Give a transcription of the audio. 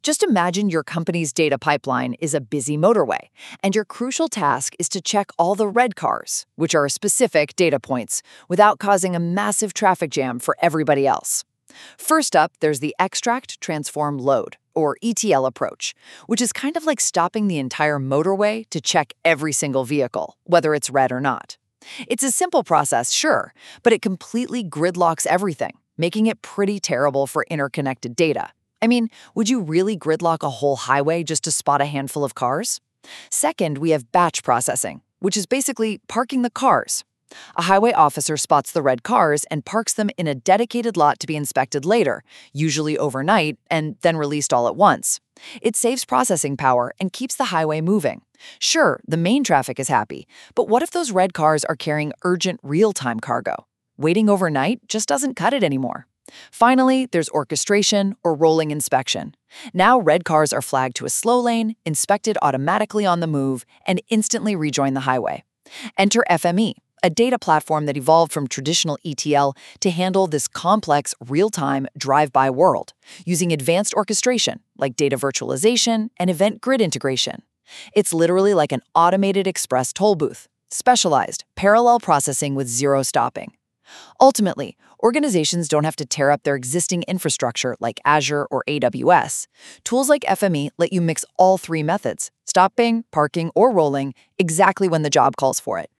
Just imagine your company's data pipeline is a busy motorway, and your crucial task is to check all the red cars, which are specific data points, without causing a massive traffic jam for everybody else. First up, there's the extract, transform, load, or ETL approach, which is kind of like stopping the entire motorway to check every single vehicle, whether it's red or not. It's a simple process, sure, but it completely gridlocks everything, making it pretty terrible for interconnected data. I mean, would you really gridlock a whole highway just to spot a handful of cars? Second, we have batch processing, which is basically parking the cars. A highway officer spots the red cars and parks them in a dedicated lot to be inspected later, usually overnight, and then released all at once. It saves processing power and keeps the highway moving. Sure, the main traffic is happy, but what if those red cars are carrying urgent real-time cargo? Waiting overnight just doesn't cut it anymore. Finally, there's orchestration or rolling inspection. Now red cars are flagged to a slow lane, inspected automatically on the move, and instantly rejoin the highway. Enter FME, a data platform that evolved from traditional ETL to handle this complex, real-time, drive-by world, using advanced orchestration like data virtualization and event grid integration. It's literally like an automated express toll booth, specialized, parallel processing with zero stopping. Ultimately, organizations don't have to tear up their existing infrastructure like Azure or AWS. Tools like FME let you mix all three methods, stopping, parking, or rolling, exactly when the job calls for it.